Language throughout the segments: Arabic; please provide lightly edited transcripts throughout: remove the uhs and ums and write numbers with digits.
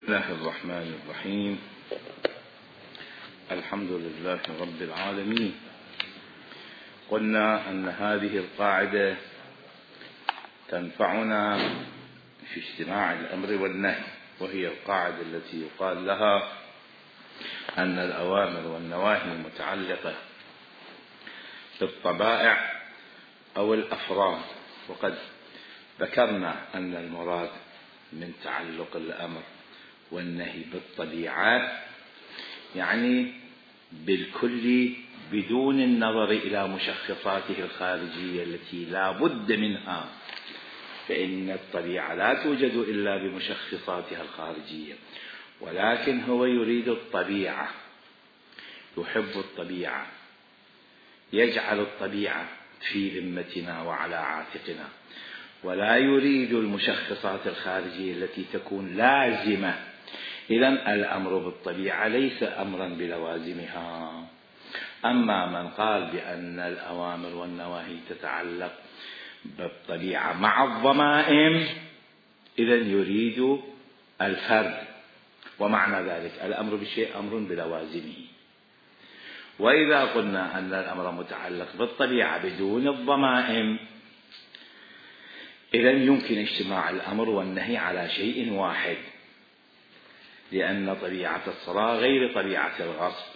بسم الله الرحمن الرحيم. الحمد لله رب العالمين. قلنا أن هذه القاعدة تنفعنا في اجتماع الأمر والنهي، وهي القاعدة التي يقال لها أن الأوامر والنواهي متعلقة بالطبائع أو الأفراد. وقد ذكرنا أن المراد من تعلق الأمر والنهي بالطبيعات يعني بالكل بدون النظر إلى مشخصاته الخارجية التي لا بد منها، فإن الطبيعة لا توجد إلا بمشخصاتها الخارجية، ولكن هو يريد الطبيعة، يحب الطبيعة، يجعل الطبيعة في ذمتنا وعلى عاتقنا، ولا يريد المشخصات الخارجية التي تكون لازمة. إذن الأمر بالطبيعة ليس أمرا بلوازمها. أما من قال بأن الأوامر والنواهي تتعلق بالطبيعة مع الضمائم، إذن يريد الفرد، ومعنى ذلك الأمر بشيء أمر بلوازمه. وإذا قلنا أن الأمر متعلق بالطبيعة بدون الضمائم، إذن يمكن اجتماع الأمر والنهي على شيء واحد، لأن طبيعة الصلاة غير طبيعة الغصب،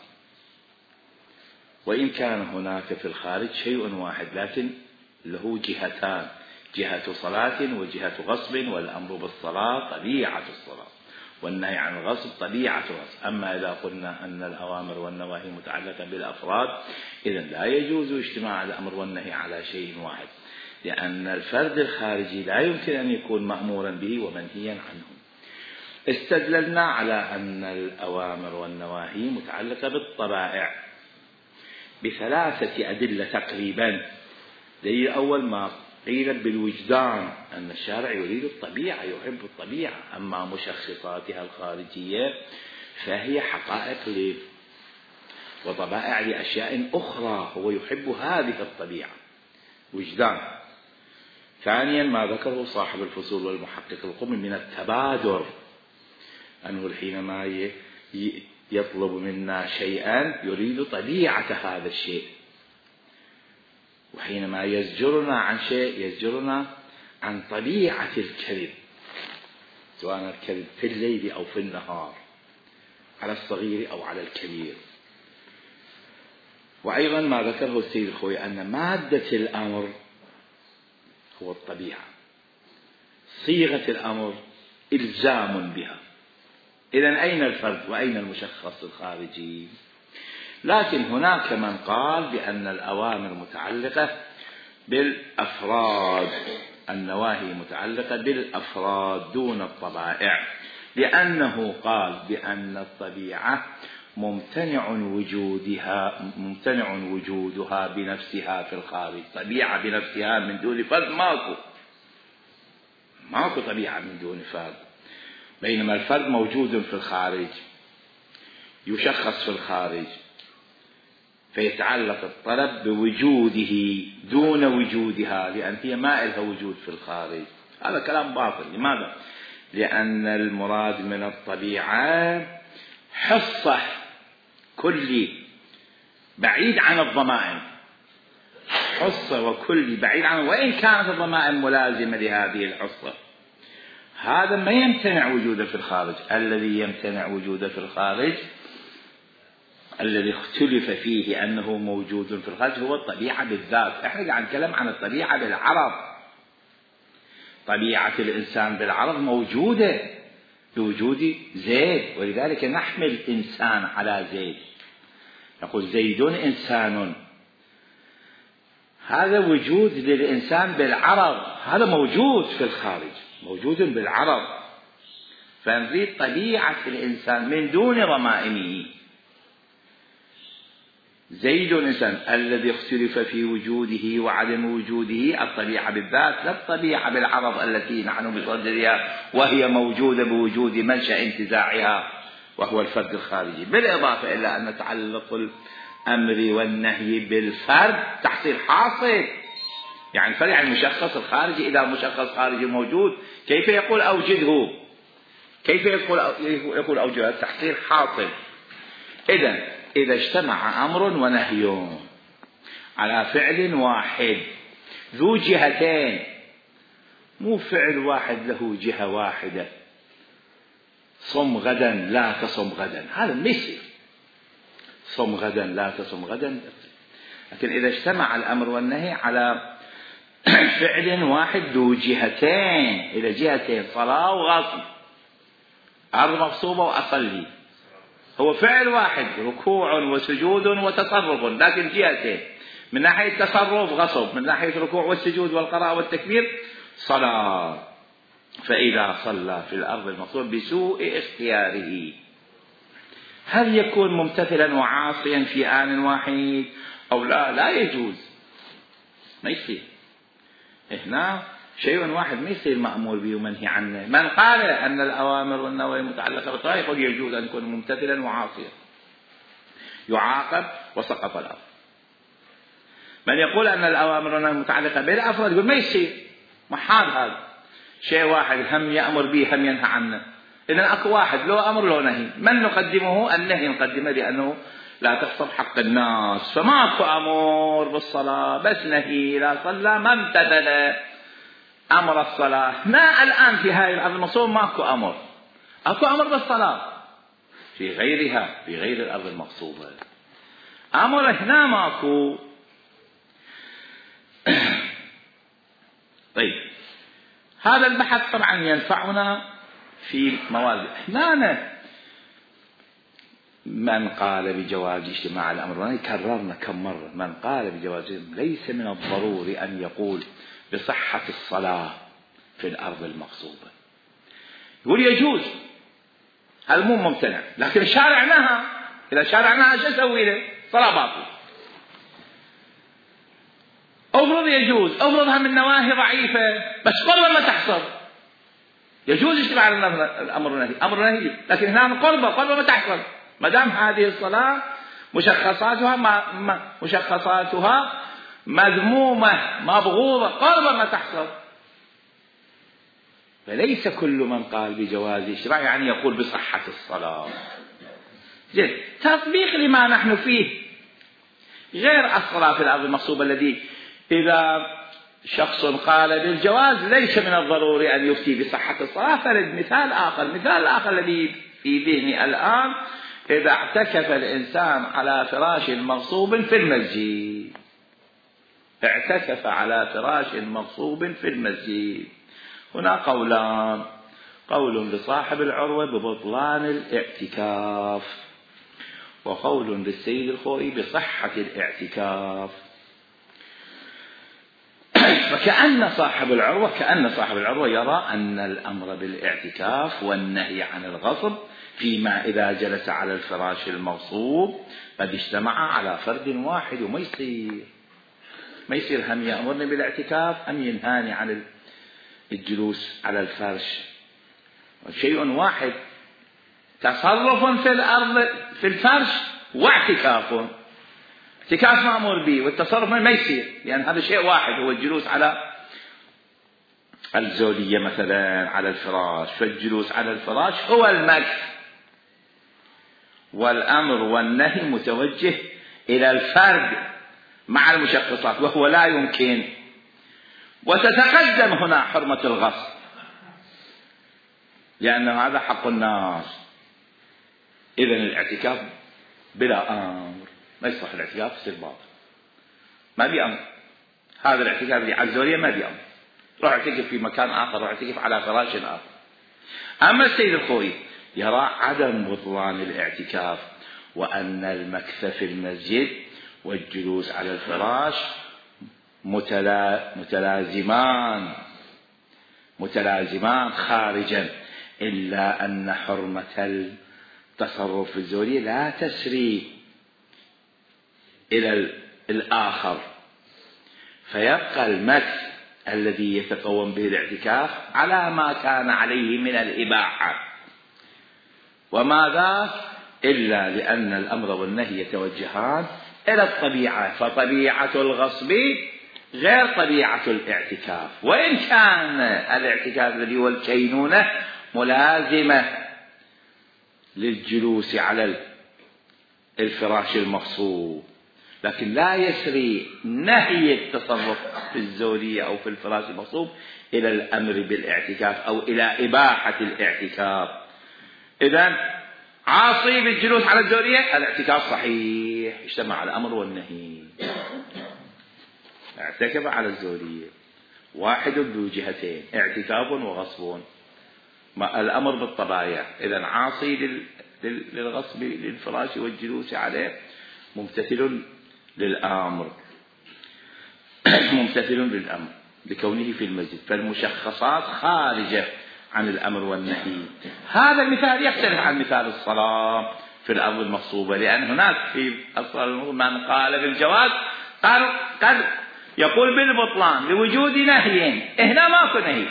وإن كان هناك في الخارج شيء واحد لكن له جهتان، جهة صلاة وجهة غصب، والأمر بالصلاة طبيعة الصلاة والنهي عن الغصب طبيعة الغصب. أما إذا قلنا أن الأوامر والنواهي متعلقة بالأفراد، إذن لا يجوز اجتماع الأمر والنهي على شيء واحد، لأن الفرد الخارجي لا يمكن أن يكون مأمورا به ومنهيا عنه. استدللنا على أن الأوامر والنواهي متعلقة بالطبائع بثلاثة أدلة تقريبا. دليل أول ما قيل بالوجدان، أن الشارع يريد الطبيعة، يحب الطبيعة، أما مشخصاتها الخارجية فهي حقائق وطبائع لأشياء أخرى، هو يحب هذه الطبيعة، وجدان. ثانيا ما ذكره صاحب الفصول والمحقق القمي من التبادر، أنه حينما يطلب منا شيئا يريد طبيعة هذا الشيء، وحينما يزجرنا عن شيء يزجرنا عن طبيعة الكذب، سواء الكذب في الليل أو في النهار، على الصغير أو على الكبير. وأيضا ما ذكره السيد الخوي أن مادة الأمر هو الطبيعة، صيغة الأمر إلزام بها. إذن أين الفرد وأين المشخص الخارجي؟ لكن هناك من قال بأن الأوامر متعلقة بالأفراد، النواهي متعلقة بالأفراد دون الطبائع، لأنه قال بأن الطبيعة ممتنع وجودها بنفسها في الخارج. طبيعة بنفسها من دون فرد ماكو طبيعة من دون فرد، بينما الفرد موجود في الخارج، يشخص في الخارج، فيتعلق الطلب بوجوده دون وجودها، لأن هي ما لها وجود في الخارج. هذا كلام باطل. لماذا؟ لأن المراد من الطبيعة حصة كلي بعيد عن الضمائم، حصة وكلي بعيد عن، وإن كانت الضمائم ملازمة لهذه الحصة، هذا ما يمتنع وجوده في الخارج. الذي يمتنع وجوده في الخارج الذي اختلف فيه أنه موجود في الخارج هو الطبيعة بالذات. احنا قاعد نتكلم عن الطبيعة بالعرض. طبيعة الإنسان بالعرض موجودة بوجود زيد، ولذلك نحمل إنسان على زيد، نقول زيد إنسان. هذا وجود للإنسان بالعرض، هذا موجود في الخارج، موجود بالعرض. فنريد طبيعة الإنسان من دون ضمائمه. زيد إنسان الذي اختلف في وجوده وعدم وجوده الطبيعة بالذات، لا الطبيعة بالعرض التي نحن بصددها، وهي موجودة بوجود منشأ انتزاعها وهو الفرد الخارجي. بالإضافة إلى أن تعلق الأمر والنهي بالفرد تحصيل حاصل، يعني الفرد يعني المشخص الخارجي. إذا مشخص خارجي موجود كيف يقول أوجده؟ كيف يقول أوجه التحصيل حاصل؟ إذا اجتمع أمر ونهي على فعل واحد ذو جهتين، مو فعل واحد له جهة واحدة، صم غدا لا تصم غدا، هذا ما يصير. صم غدا لا تصم غدا. لكن إذا اجتمع الأمر والنهي على فعل واحد ذو جهتين، إلى جهتين، صلاة وغصب، أرض مغصوبة وأصلي، هو فعل واحد، ركوع وسجود وتصرف، لكن جهتين، من ناحية تصرف غصب، من ناحية الركوع والسجود والقراءة والتكبير صلاة. فإذا صلى في الأرض المغصوبة بسوء اختياره، هل يكون ممتثلا وعاصيا في آن واحد أو لا؟ لا يجوز، ما يصير. هنا شيء واحد ما يصير مأمور به ومنهي عنه. من قال أن الأوامر والنواهي متعلقة بالطاعة يقول يجوز أن يكون ممتثلا وعاصيا، يعاقب وسقط الأمر. من يقول أن الأوامر والنواهي متعلقة بالأفراد يقول ما يصير، محال، هذا شيء واحد هم يأمر به هم ينهى عنه. إذن أكو واحد له أمر له نهي، من نقدمه؟ النهي نقدمه، لأنه لا تغصب حق الناس. فماكو أمر بالصلاة، بس نهي، لا صلى ما امتثل أمر الصلاة. ما الآن في هذه الأرض المغصوبة ماكو أمر، أكو أمر بالصلاة، في غيرها، في غير الأرض المغصوبة أمر، هنا ماكو. طيب، هذا البحث طبعا ينفعنا في مواد. هنا من قال بجواز اجتماع الأمر والنهي، كررنا كم مرة، من قال بجواز ليس من الضروري أن يقول بصحة الصلاة في الأرض المغصوبة. يقول يجوز، هذا مو ممتنع، لكن شارعناها، إذا شارعناها شو نسوي له؟ صلاة باطلة. أفرض يجوز، أفرضها من نواهي ضعيفة، بس قربة ما تحصل، يجوز اجتماع الأمر والنهي، أمر ونهي، لكن هنا قربة ما تحصل، ما دام هذه الصلاة مشخصاتها مذمومة مبغوضة، قربة ما تحصل. فليس كل من قال بجواز اجتماع يعني يقول بصحة الصلاة. جيد، تطبيق لما نحن فيه غير الصلاة في الأرض المغصوبة، الذي إذا شخص قال بالجواز ليس من الضروري أن يفتي بصحة الصلاة. فرد مثال آخر الذي في ذهني الآن، إذا اعتكف الإنسان على فراش مغصوب في المسجد، اعتكف على فراش مغصوب في المسجد، هنا قولان، قول لصاحب العروة ببطلان الاعتكاف، وقول للسيد الخوئي بصحة الاعتكاف. فكأن صاحب العروة يرى أن الأمر بالاعتكاف والنهي عن الغصب فيما إذا جلس على الفراش المغصوب قد اجتمع على فرد واحد، وما يصير هم يأمرني بالاعتكاف أم ينهاني عن الجلوس على الفرش. شيء واحد، تصرف في الأرض في الفرش واعتكاف، اعتكاف مأمور به والتصرف ما يصير، لأن هذا شيء واحد، هو الجلوس على الزولية مثلا على الفراش، فالجلوس على الفراش هو المكث، والأمر والنهي متوجه إلى الفرد مع المشخصات، وهو لا يمكن. وتتقدم هنا حرمة الغصب، لأن هذا حق الناس. إذن الاعتكاف بلا أمر ما يصح، الاعتكاف يصير باطل، ما بي أمر. هذا الاعتكاف اللي على الزولية ما بي أمر، روح اعتكف في مكان آخر، روح اعتكف على فراش آخر. أما السيد الخوئي يرى عدم بطلان الاعتكاف، وأن المكث في المسجد والجلوس على الفراش متلازمان خارجا، إلا أن حرمة التصرف في الزولية لا تسري إلى الآخر، فيبقى المكث الذي يتقوم به الاعتكاف على ما كان عليه من الإباحة. وماذا إلا لأن الأمر والنهي يتوجهان إلى الطبيعة، فطبيعة الغصب غير طبيعة الاعتكاف. وإن كان الاعتكاف الذي هو الكينونة ملازمة للجلوس على الفراش المغصوب، لكن لا يسري نهي التصرف في الزورية أو في الفراش المغصوب إلى الأمر بالاعتكاف أو إلى إباحة الاعتكاف. إذن عاصي بالجلوس على الزورية الاعتكاف صحيح، اجتمع الأمر والنهي، اعتكف على الزورية، واحد ذو جهتين، اعتكاف وغصب، الأمر بالطبايع. إذن عاصي للغصب للفراش والجلوس عليه ممتثل للأمر ممتثل للأمر لكونه في المسجد، فالمشخصات خارجة عن الأمر والنهي. هذا المثال يختلف عن مثال الصلاة في الأرض المغصوبة، لأن هناك في الصلاة من قال بالجواز قد يقول بالبطلان لوجود نهيين، هنا ماكو نهي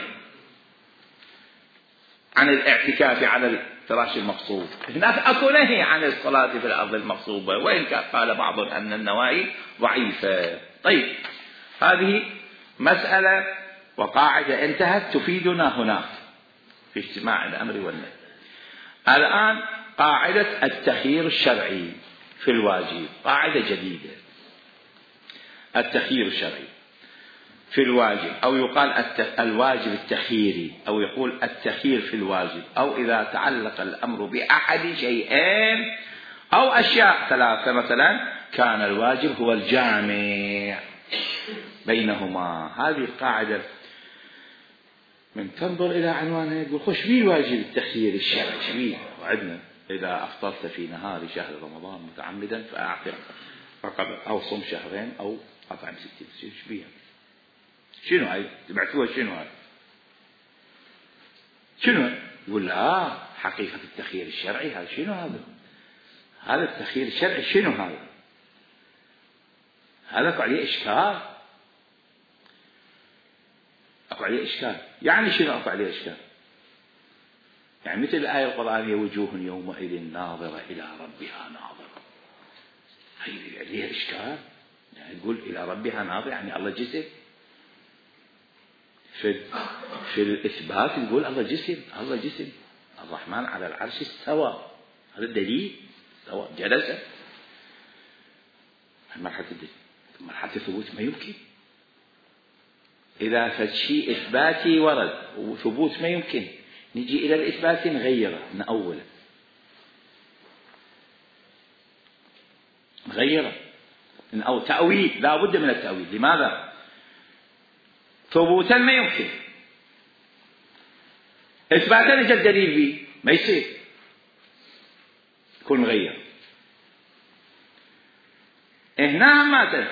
عن الاعتكاف على الفراش المغصوب، هناك اكو نهي عن الصلاة في الأرض المغصوبة، وإن كان قال بعض أن النواهي ضعيفة. طيب، هذه مسألة وقاعدة انتهت تفيدنا هناك في اجتماع الأمر والنهي. الآن قاعدة التخيير الشرعي في الواجب، قاعدة جديدة. التخيير الشرعي في الواجب، أو يقال الواجب التخييري، أو يقول التخيير في الواجب، أو إذا تعلق الأمر بأحد شيئين أو أشياء ثلاثة مثلا كان الواجب هو الجامع بينهما. هذه القاعدة من تنظر إلى عنوانها يقول خوش بيه الواجب التخيير الشرعي، شبيه وعدنا إذا أفطرت في نهار شهر رمضان متعمدا فأعتق رقبة، أو صم شهرين، أو أطعم 60. شبيها شنو هاي؟ تبعتوها شنو هاي؟ شنو؟ يقول لا، حقيقة التخيير الشرعي هذا شنو هذا؟ هذا التخيير الشرعي شنو هذا؟ هذا أكو عليه إشكال، أكو عليه إشكال. يعني شنو أكو عليه إشكال؟ يعني مثل الآية القرآنية وجوه يومئذ ناظرة إلى ربها ناظرة، هي عليها إشكال. يعني يقول إلى ربها ناظرة يعني الله جسم، في الإثبات يقول الله جسم، الله جسم، الرحمن على العرش استوى، هذا الدليل، استوى جلس. مرحلة الثبوت ما يمكن، إذا فشي إثباتي ورد وثبوت ما يمكن، نجي إلى الإثبات نغيره من أوله، نغيره أو تأويل، لا بد من التأويل. لماذا؟ ثبوتا ما يمكن، إثباتا نجد الدليل به ما يصير، يكون مغير. هنا ماذا؟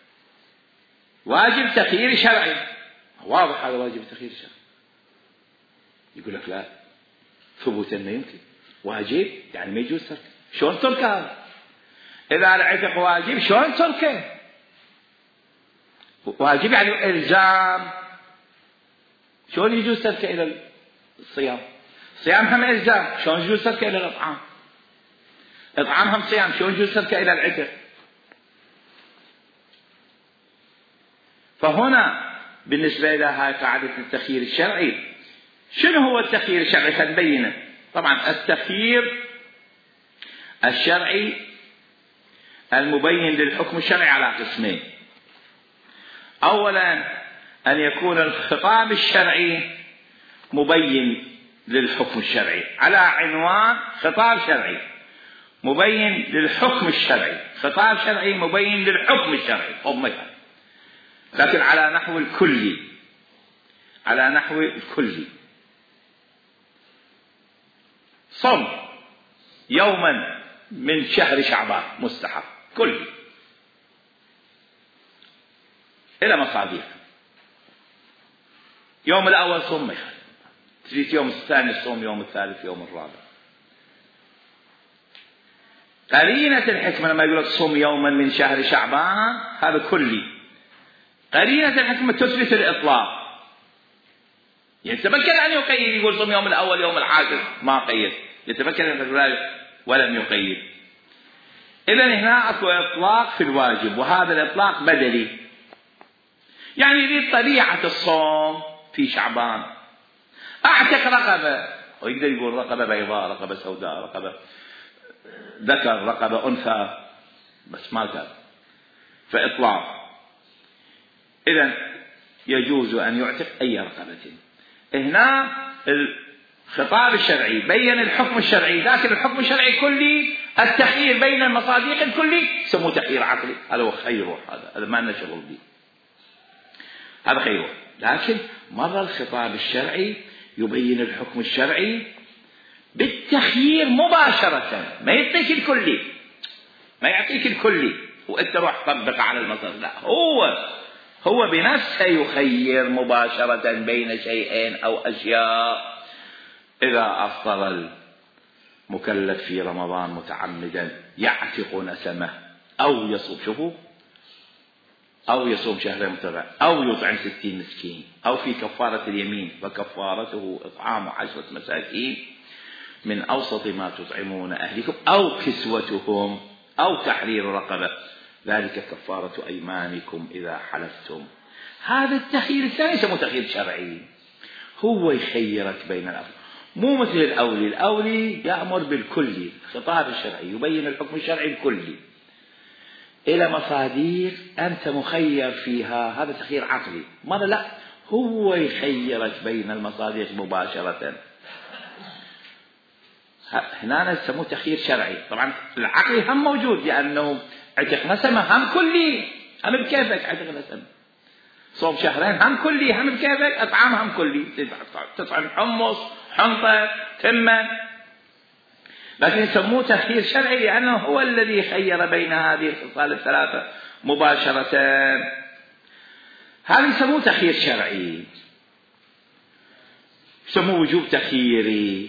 واجب تخيير شرعي، واضح هذا واجب تخيير شرعي. يقول لك لا، ثبوتا ما يمكن، واجب يعني ما يجوز تركه. شلون تركه؟ إذا العتق واجب شلون تركه؟ واجب يعني إلزام، شلون يجوز تركه إلى الصيام؟ صيام هم إلزام، شلون يجوز تركه إلى الإطعام؟ إطعام هم صيام، شلون يجوز تركه إلى العتق؟ فهنا بالنسبة إلى هاي قاعدة التخيير الشرعي، شنو هو التخيير الشرعي؟ خلينا. طبعا التخيير الشرعي المبين للحكم الشرعي على قسمين. أولا أن يكون الخطاب الشرعي مبين للحكم الشرعي، على عنوان خطاب شرعي مبين للحكم الشرعي، خطاب شرعي مبين للحكم الشرعي، لكن على نحو الكلي، على نحو الكلي. صم يوما من شهر شعبان مستحب كلي إلى مصاديق، يوم الأول صم، تريد يوم الثاني صوم، يوم الثالث، يوم الرابع. قرينة الحكمة لما يقول لك صم يوما من شهر شعبان هذا كلي، قرينة الحكمة تثبت الإطلاق، يتمكن أن يقيد، يقول صم يوم الأول يوم العاشر ما قيد، يتمكن أن يقول ولم يقيد. إذن هنا أكو إطلاق في الواجب، وهذا الإطلاق بدلي، يعني يريد طبيعة الصوم في شعبان، أعتق رقبة ويقدر يقول رقبة بيضاء، رقبة سوداء، رقبة ذكر، رقبة أنثى، بس ما قال فإطلاق. إذن يجوز أن يعتق أي رقبة. هنا الخطاب الشرعي بين الحكم الشرعي، لكن الحكم الشرعي كلي، التخيير بين المصادق الكلي سموه تخيير عقلي، هذا هو خيره، هذا ما لنا شغل به، هذا خيره. لكن مرة الخطاب الشرعي يبين الحكم الشرعي بالتخيير مباشرة، ما يعطيك الكلي، ما يعطيك الكلي وانت روح طبق على المصدر، لا، هو بنفسه يخير مباشرة بين شيئين أو أشياء. إذا أفطر المكلف في رمضان متعمدا يعتق نسمه أو يصوم، شوفوا، أو يصوم شهر متبع، أو يطعم 60 مسكين، أو في كفارة اليمين فكفارته إطعام 10 مساكين من أوسط ما تطعمون أهلكم أو كسوتهم أو تحرير رقبة، ذلك كفارة أيمانكم إذا حلفتم. هذا التخيير الثاني يسمى تخيير شرعي، هو يخيرك بين الأمر، مو مثل الأولي يأمر بالكلي، الخطاب الشرعي يبين الحكم الشرعي الكلي إلى مصادر أنت مخير فيها، هذا تخيير عقلي. مرة لا، هو يخيرك بين المصادر مباشرة، هنا يسموه تخيير شرعي. طبعا العقل هم موجود، لأنه عتق نسمة هم كلي، هم بكيفك، عتق نسمة صوم شهرين هم كلي، هم بكيفك، أطعام هم كلي، تطعم حمص، حنطة، تمة، لكن يسموه تخيير شرعي لأنه هو الذي خير بين هذه الخصال الثلاثة مباشرة، هذا يسموه تخيير شرعي. يسموه وجوب تخييري.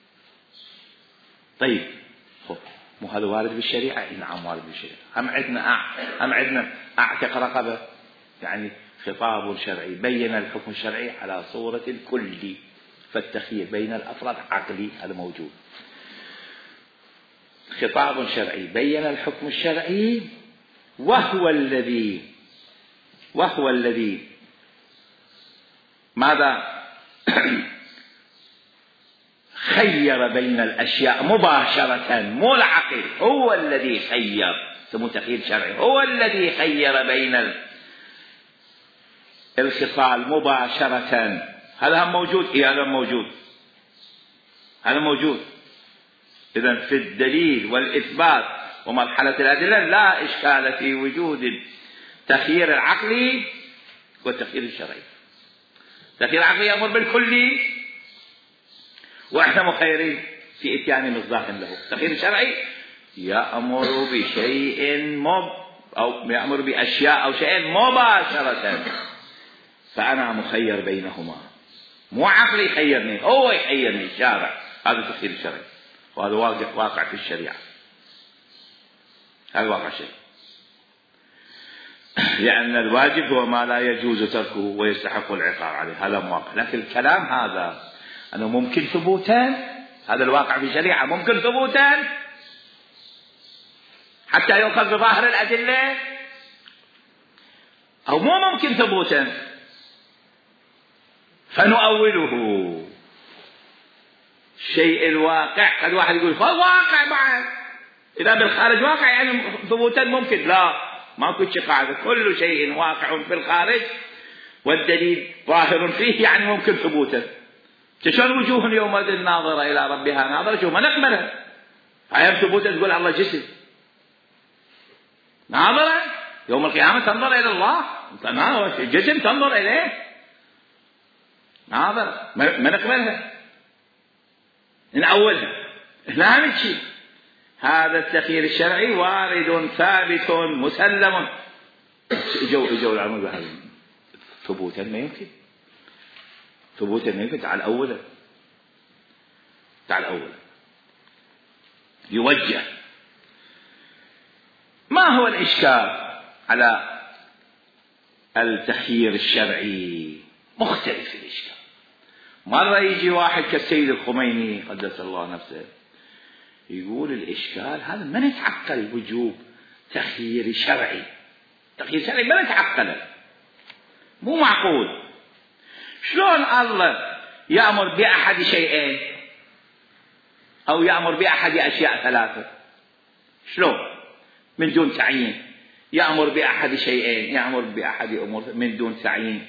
طيب مو هذا وارد بالشريعة؟ نعم وارد بالشريعة. هم عندنا أعتق رقبة، يعني خطاب شرعي بين الحكم الشرعي على صورة الكلي، فالتخيير بين الأفراد عقلي، هذا موجود. خطاب شرعي بين الحكم الشرعي وهو الذي ماذا خير بين الأشياء مباشرة، مو العقل، هو الذي خير، سموه تخيير شرعي، هو الذي خير بين الخصال مباشرة. هذا هم موجود، هذا موجود. إذن في الدليل والإثبات ومرحلة الأدلة لا إشكال في وجود التخيير العقلي والتخيير الشرعي. التخيير العقلي يأمر بالكلي وإحنا مخيرين في إتيان مصداق له. التخيير الشرعي يأمر بشيء أو يأمر بأشياء أو شيء مباشرة، فأنا مخير بينهما، مو عقلي يخيرني، هو يخيرني الشارع. هذا التخيير الشرعي، وهذا واقع في الشريعة، هذا واقع شيء، لأن الواجب هو ما لا يجوز تركه ويستحق العقاب عليه، هذا مواقع. لكن الكلام هذا أنه ممكن ثبوتان، هذا الواقع في الشريعة، ممكن ثبوتان حتى يؤخذ بظاهر الأدلة، أو مو ممكن ثبوتان فنؤوله. الشيء الواقع قد واحد يقول هو واقع بعد، إذا بالخارج واقع يعني ثبوتا ممكن، لا، ما كنت قاعدة، كل شيء واقع في الخارج والدليل ظاهر فيه يعني ممكن ثبوتا. شلون وجوه يومئذ ناظرة إلى ربها ناظرة، شو ما نقبلها، هاي ثبوتا تقول الله جسم، ناظرة يوم القيامة تنظر إلى الله، جسم تنظر إليه، ناظرة ما نقبلها، نأولها. هنا هم شيء، هذا التخيير الشرعي وارد ثابت مسلم. جو العلماء بهذا ثبوتا ما يمكن، ثبوتا ما يمكن. تعال أولا يوجه. ما هو الإشكال على التخيير الشرعي؟ مختلف الإشكال. مرة يجي واحد كالسيد الخميني قدس الله نفسه يقول الإشكال هذا ما نتعقل وجوب تخيير شرعي، تخيير شرعي ما نتعقله، مو معقول. شلون الله يأمر بأحد شيئين أو يأمر بأحد أشياء ثلاثة. شلون؟ من دون تعيين. يأمر بأحد شيئين، يأمر بأحد أمور من دون تعيين.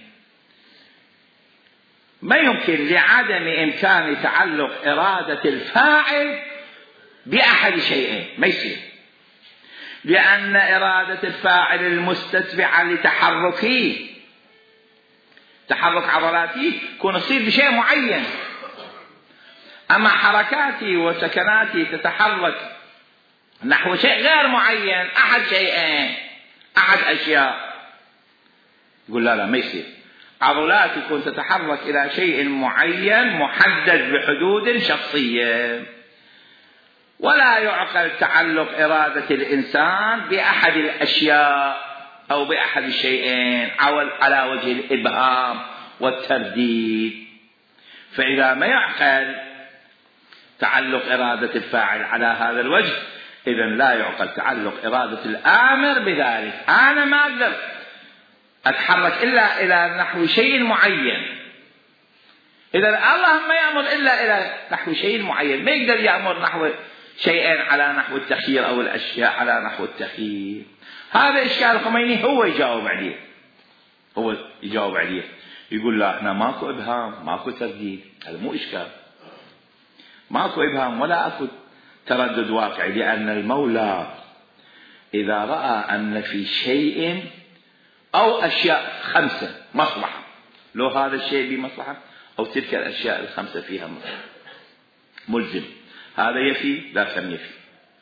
ما يمكن لعدم إمكان تعلق إرادة الفاعل بأحد شيئين، ما يصير، لأن إرادة الفاعل المستتبعة لتحركه، تحرك عضلاتي، يكون يصير بشيء معين. أما حركاتي وسكناتي تتحرك نحو شيء غير معين، أحد شيئين، أحد أشياء، يقول لا ما يصير. عضلاتي تكون تتحرك إلى شيء معين محدد بحدود شخصية، ولا يعقل تعلق إرادة الإنسان بأحد الأشياء أو بأحد الشيئين على وجه الإبهام والترديد. فإذا ما يعقل تعلق إرادة الفاعل على هذا الوجه، إذن لا يعقل تعلق إرادة الآمر بذلك. أنا ما أقدر أتحرك إلا إلى نحو شيء معين. إذن الله ما يأمر إلا إلى نحو شيء معين، ما يقدر يأمر نحو شيئين على نحو التخيير أو الأشياء على نحو التخيير. هذا إشكال الخميني هو يجاوب عليه، هو يجاوب عليه، يقول لا احنا ماكو إبهام، ماكو ترديد، هذا مو إشكال، ماكو إبهام ولا أكو تردد واقعي، لأن المولى إذا رأى أن في شيء أو أشياء خمسة مصلحة، لو هذا الشيء بمصلحة أو تلك الأشياء الخمسة فيها مصلحة، ملزم، هذا يفي ذاك لم يفي.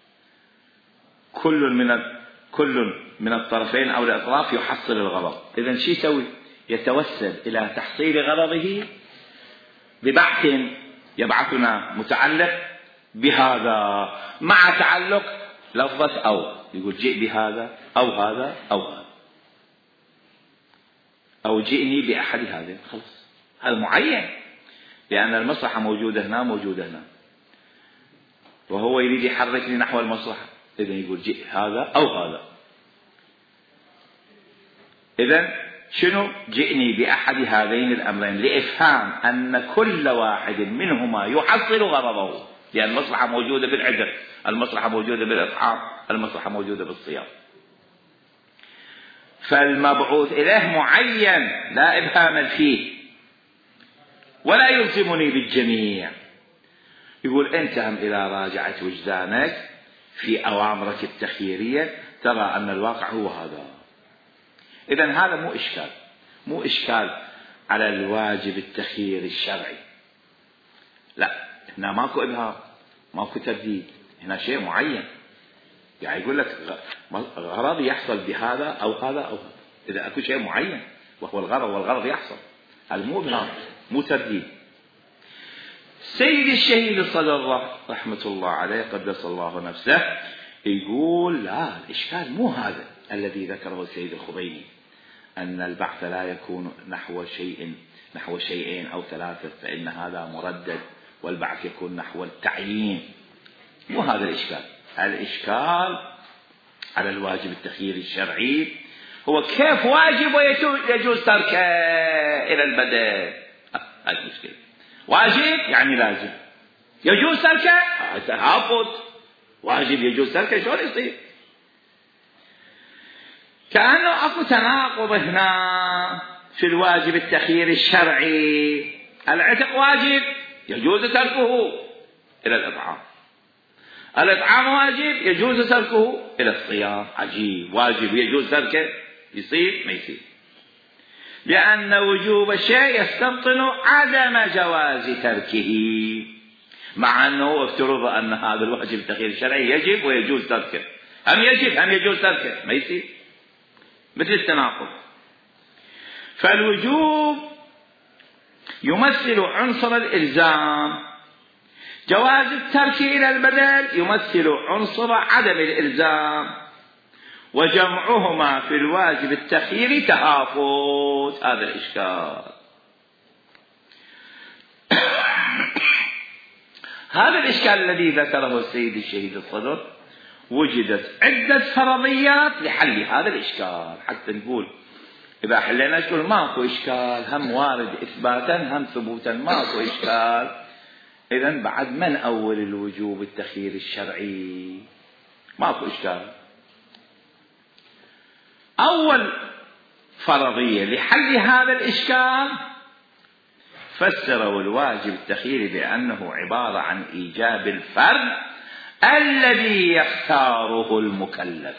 كل من الطرفين أو الأطراف يحصل الغرض. إذن شو يسوي؟ يتوسل إلى تحصيل غرضه ببعث يبعثنا متعلق بهذا مع تعلق لفظة أو، يقول جئ بهذا أو هذا أو هذا، أو جئني بأحد هذا، خلاص هذا معين، لأن المصلحة موجودة هنا موجودة هنا، وهو يريد يحركني نحو المصلحة، إذن يقول جئ هذا أو هذا. إذن شنو؟ جئني بأحد هذين الأمرين، لإفهام أن كل واحد منهما يحصل غرضه، لأن المصلحة موجودة بالعذر، المصلحة موجودة بالإطعام، المصلحة موجودة بالصيام. فالمبعوث إليه معين لا إبهام فيه ولا يلزمني بالجميع. يقول أنت هم إذا راجعت وجدانك في أوامرك التخييرية ترى أن الواقع هو هذا. إذن هذا مو إشكال على الواجب التخييري الشرعي، لا، هنا ماكو إبهام، ماكو ترديد، هنا شيء معين، يعني يقول لك غرض يحصل بهذا أو هذا أو هذا، إذا أكو شيء معين وهو الغرض والغرض يحصل، هذا مو إبهام مو ترديد. سيد الشهيد الصدر رحمة الله عليه قدس الله نفسه يقول لا، الإشكال مو هذا الذي ذكره السيد الخميني، أن البحث لا يكون نحو شيئين أو ثلاثة، فإن هذا مردد، والبحث يكون نحو التعيين، مو هذا الإشكال. الإشكال على الواجب التخييري الشرعي، هو كيف واجب ويجوز تركه إلى البدء، هذه المشكلة. واجب يعني لازم، يجوز تركه تهافت، واجب يجوز تركه شلون يصير؟ كأنه أكو تناقض هنا في الواجب التخييري الشرعي. العتق واجب يجوز تركه إلى الإطعام، الإطعام واجب يجوز تركه إلى الصيام. عجيب، واجب يجوز تركه يصير ما يصير، لأن وجوب الشيء يستبطن عدم جواز تركه، مع أنه افترض أن هذا الواجب التخييري الشرعي يجب ويجوز تركه، هم يجب هم يجوز تركه، ما يصير، مثل التناقض. فالوجوب يمثل عنصر الإلزام، جواز الترك إلى البدل يمثل عنصر عدم الإلزام، وجمعهما في الواجب التخييري تهافت. هذا الإشكال. هذا الإشكال الذي ذكره السيد الشهيد الصدر، وجدت عدة فرضيات لحل هذا الإشكال، حتى نقول إذا حلينا نقول ماكو إشكال، هم وارد إثباتا هم ثبوتا، ماكو إشكال إذن بعد من أول الوجوب التخيير الشرعي؟ ماكو إشكال. أول فرضية لحل هذا الإشكال فسروا الواجب التخييري بأنه عبارة عن إيجاب الفرد الذي يختاره المكلف.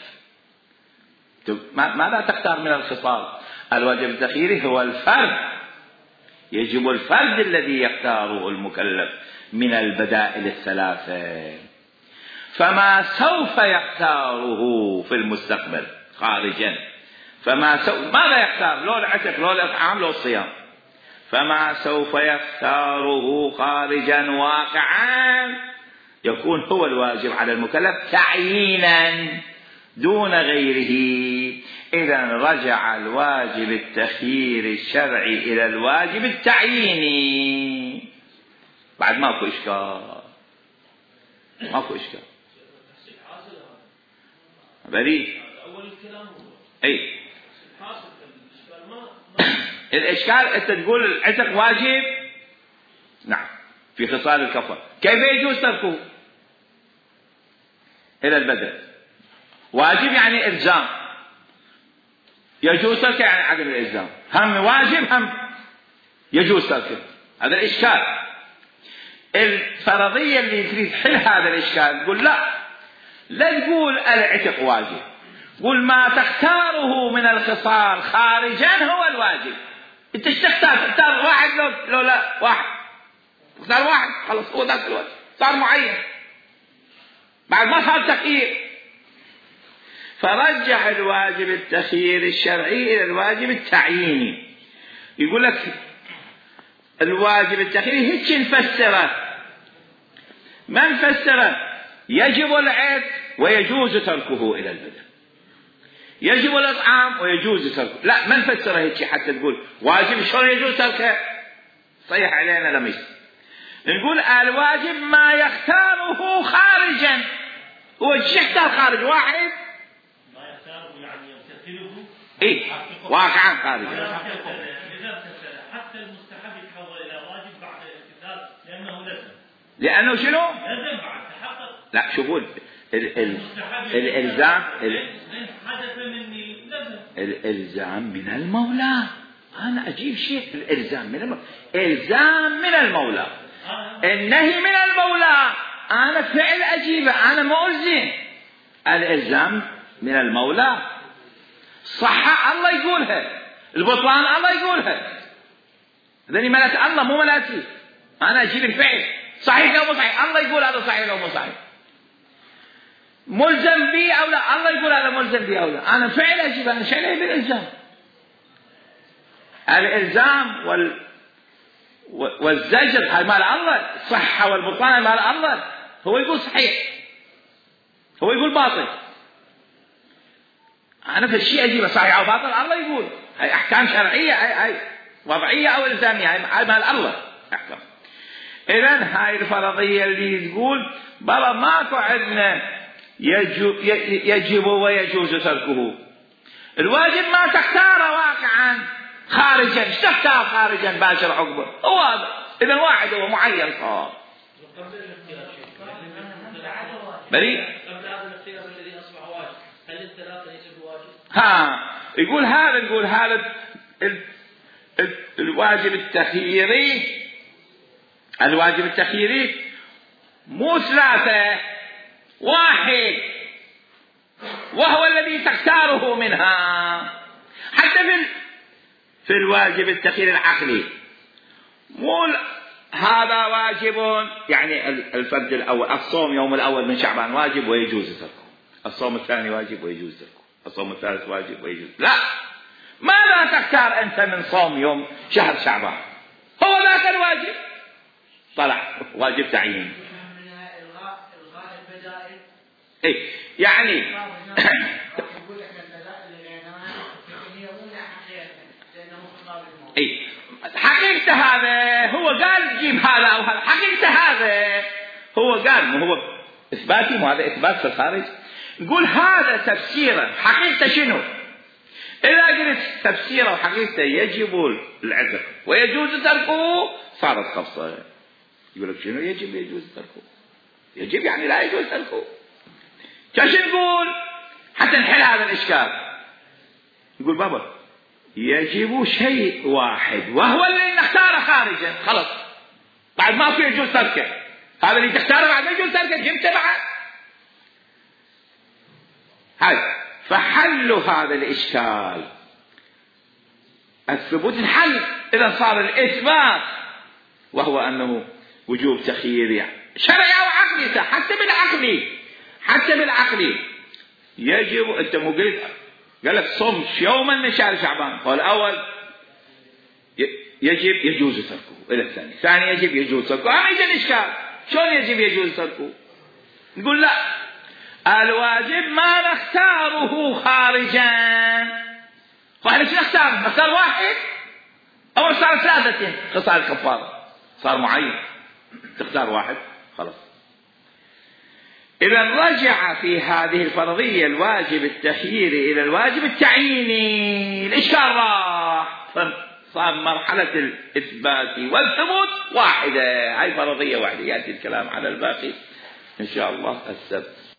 ماذا تختار من الخصال؟ الواجب التخييري هو الفرد، يجب الفرد الذي يختاره المكلف من البدائل الثلاثة، فما سوف يختاره في المستقبل خارجا، ماذا يختار؟ لو العتق، لو الإطعام، لو الصيام. فما سوف يختاره خارجا واقعا يكون هو الواجب على المكلف تعيينا دون غيره. إذا رجع الواجب التخييري الشرعي إلى الواجب التعييني. بعد ماكو إشكال، ماكو إشكال. بريء أي الإشكال أنت تقول العتق واجب، نعم، في خصال الكفر، كيف يجوز تركه إلى البدء؟ واجب يعني إلزام، يجوز تركه يعني عدم الإلزام، هم واجب هم يجوز تركه. هذا الإشكال. الفرضية اللي تريد حل هذا الإشكال تقول لا تقول العتق واجب، قل ما تختاره من الخصال خارجا هو الواجب. انت ايش تختار واحد لو لا واحد، تختار واحد خلاص هو ذاك الواجب صار معين، بعد ما صار تخيير. فرجح الواجب التخيير الشرعي إلى الواجب التعييني. يقول لك الواجب التخييري هيك نفسره، ما نفسره يجب العتق ويجوز تركه إلى البدء، يجب الإطعام ويجوز تركه. لا، ما نفسره هيك حتى تقول واجب شلون يجوز تركه، صيح علينا لميس. نقول الواجب ما يختاره خارجا. هو ايش يختار خارج؟ واحد ما يختاره يعني يمتثله واقعا خارجا. حتى المستحب يتحول إلى واجب بعد الامتثال لأنه شنو؟ لازم بعد تحقق. لا شوفون الإلزام الإلزام من المولى. أنا أجيب شيء الإلزام من المولى، إلزام من المولى، النهي من المولى، أنا فعل أجيبه، أنا ما ألزم. الإلزام من المولى، صح الله يقولها، البطلان الله يقولها، هذني ملات الله مو ملاتي، أنا أجيب الفعل صحيح أو مو صحيح، الله يقول هذا صحيح أو مو صحيح، ملزم بي أو لا، الله يقول هذا ملزم بي أو لا، أنا فعل أجيب، أنا شيء بالإلزام. الإلزام والزجر هاي مال الله، الصحة والبطلان مال الله، هو يقول صحيح هو يقول باطل، أنا في الشيء أجيبه صحيح أو باطل، الله يقول هاي أحكام شرعية، هاي وضعية أو إلزامية، هاي مال الله أحكام. إذن هاي الفرضية اللي تقول بلا ماكو عندنا يجب ويجوز تركه. الواجب ما تختاره واقعا خارجا، ايش تختار خارجا باشر عقبه؟ هو هذا. إذن واحد هو معين صار بريء. الذي أصبح واجب، هل الثلاثة يجب واجب؟ يقول هذا الواجب التخييري، الواجب التخييري مو ثلاثة، واحد، وهو الذي تختاره منها. حتى في الواجب التخيير العقلي مو هذا واجب، يعني الفرد الأول الصوم يوم الأول من شعبان واجب ويجوز تركه، الصوم الثاني واجب ويجوز تركه، الصوم الثالث واجب ويجوز. لا، ماذا تختار أنت من صوم يوم شهر شعبان؟ هو ذاك الواجب طلع واجب تعيين. يعني حقيقة هذا هو قال جيب هذا أو هذا، حقيقة هذا هو قال، ما هو إثباتي، ما هذا إثبات في الخارج. نقول هذا تفسيره، حقيقة شنو؟ إذا قلت تفسيره وحقيقة يجب العذر ويجوز تركه صارت خفصة. يقول لك شنو يجب يجوز تركه؟ يجب يعني لا يجوز تركه. كيف نقول حتى نحل هذا الإشكال؟ يقول بابا يجب شيء واحد وهو اللي نختاره خارجا، خلص بعد ما في يجوز تركه، هذا اللي تختاره بعد ما يجوز تركه جبته بعد. هاي فحل هذا الإشكال الثبوت الحل إذا صار الإثبات، وهو أنه وجوب تخيير شرعي أو عقلي، حتى بالعقل يجب. أنت مو قلت قال لك صم يوما من شهر شعبان، قال الأول يجب يجوز تركه، إلى الثاني يجب يجوز تركه. أما يجي الإشكال شلون يجب يجوز تركه؟ نقول لا، الواجب ما نختاره خارجا. فاحنا شو نختار واحد أو صار ثلاثة، صار الكفارة صار معين، تختار واحد خلاص. إذا رجع في هذه الفرضية الواجب التخييري إلى الواجب التعييني، الإشكال راح، صار مرحلة الإثبات والثبوت واحدة، هاي فرضية واحدة. يأتي الكلام على الباقي إن شاء الله السبت.